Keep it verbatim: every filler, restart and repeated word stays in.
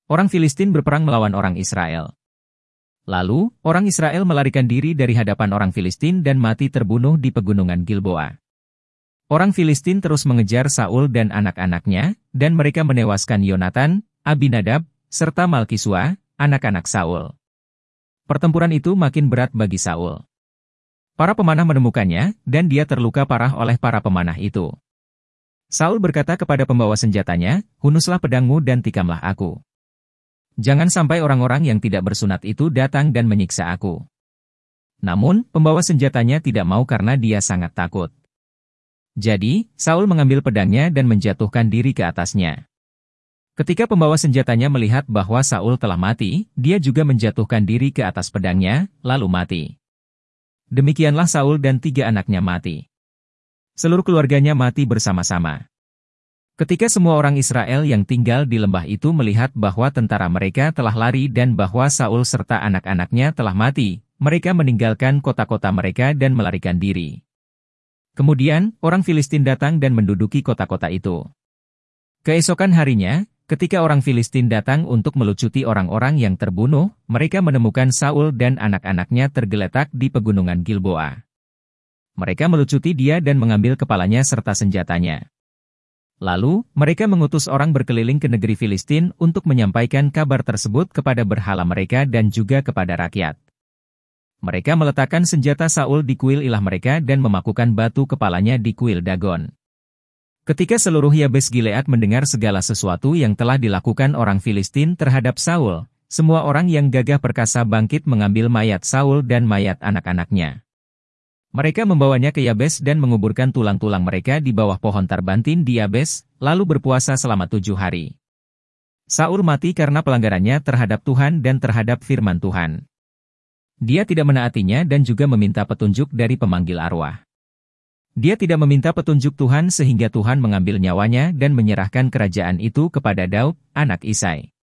orang Filistin berperang melawan orang Israel. Lalu, orang Israel melarikan diri dari hadapan orang Filistin dan mati terbunuh di pegunungan Gilboa. Orang Filistin terus mengejar Saul dan anak-anaknya, dan mereka menewaskan Yonatan, Abinadab, serta Malkisua, anak-anak Saul. Pertempuran itu makin berat bagi Saul. Para pemanah menemukannya, dan dia terluka parah oleh para pemanah itu. Saul berkata kepada pembawa senjatanya, "Hunuslah pedangmu dan tikamlah aku. Jangan sampai orang-orang yang tidak bersunat itu datang dan menyiksa aku." Namun, pembawa senjatanya tidak mau karena dia sangat takut. Jadi, Saul mengambil pedangnya dan menjatuhkan diri ke atasnya. Ketika pembawa senjatanya melihat bahwa Saul telah mati, dia juga menjatuhkan diri ke atas pedangnya, lalu mati. Demikianlah Saul dan tiga anaknya mati. Seluruh keluarganya mati bersama-sama. Ketika semua orang Israel yang tinggal di lembah itu melihat bahwa tentara mereka telah lari dan bahwa Saul serta anak-anaknya telah mati, mereka meninggalkan kota-kota mereka dan melarikan diri. Kemudian, orang Filistin datang dan menduduki kota-kota itu. Keesokan harinya, ketika orang Filistin datang untuk melucuti orang-orang yang terbunuh, mereka menemukan Saul dan anak-anaknya tergeletak di pegunungan Gilboa. Mereka melucuti dia dan mengambil kepalanya serta senjatanya. Lalu, mereka mengutus orang berkeliling ke negeri Filistin untuk menyampaikan kabar tersebut kepada berhala mereka dan juga kepada rakyat. Mereka meletakkan senjata Saul di kuil ilah mereka dan memakukan batu kepalanya di kuil Dagon. Ketika seluruh Yabes Gilead mendengar segala sesuatu yang telah dilakukan orang Filistin terhadap Saul, semua orang yang gagah perkasa bangkit mengambil mayat Saul dan mayat anak-anaknya. Mereka membawanya ke Yabes dan menguburkan tulang-tulang mereka di bawah pohon tarbantin di Yabes, lalu berpuasa selama tujuh hari. Saul mati karena pelanggarannya terhadap Tuhan dan terhadap firman Tuhan. Dia tidak menaatinya dan juga meminta petunjuk dari pemanggil arwah. Dia tidak meminta petunjuk Tuhan sehingga Tuhan mengambil nyawanya dan menyerahkan kerajaan itu kepada Daud, anak Isai.